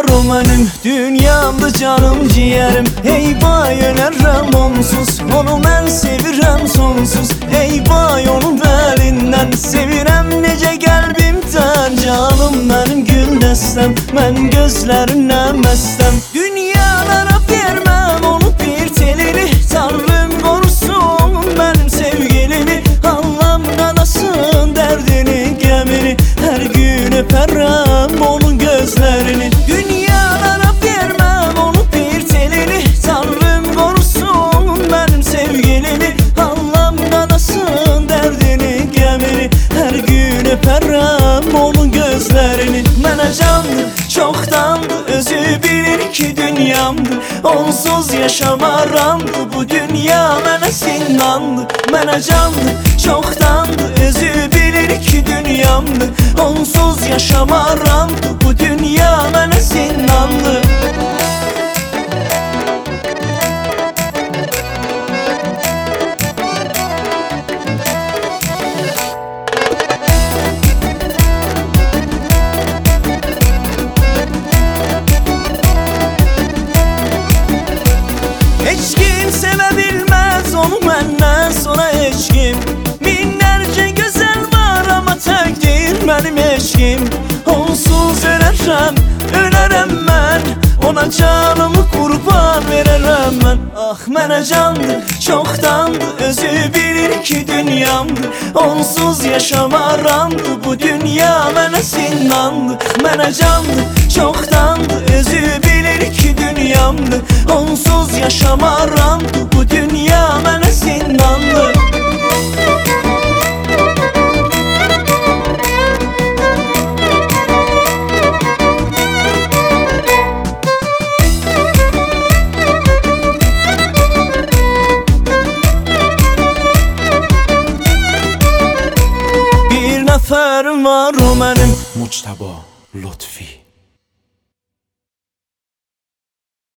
o mənim dünyamda canım ciğerim. Hey vay önərəm onsuz, onu mən sevirəm sonsuz. Hey vay onun əlindən sevirəm necə qəlbimdən. Canım mənim gül dəstəm, mən gözlərindən məstəm. Dünyalara verməm onu bir telini, Tanrım qorusun mənim sevgilimi. Allah'ım anasın dərdini, qəmini, hər gün öpərəm onun gözlərini. Dünyalara verməm onu bir telini, Tanrım qorusun mənim sevgilimi. Allah'ım anasın dərdini, qəmini, hər gün öpərəm onun gözlərini. Mənə candır, çoxdandır, özü bilir ki dünyamdır. Onsuz yaşamaramdır, bu dünya mənə zindandır. Mənə candır, çoxdandır, özü bilir ki dünyamdır. Onsuz yaşamaramdır, bu dünya mənə zindandır. Heç kim sevə bilməz onu məndən sonra heç kim. Minlərcə gözəl var amma təkdir mənim eşqim. Onsuz ölərəm mən, ona canımı qurban verərəm mən. Ah mənə candır, çoxdandır, özü bilir ki dünyamdır. Onsuz yaşamaramdır, bu dünya mənə zindandır. Mənə candır, çoxdandır, özü bilir ki dünyamdır. Onsuz yaşamaramdır, bu dünya mənə zindandır. Bir nəfərim var o mənim, Muçtaba Lutfi.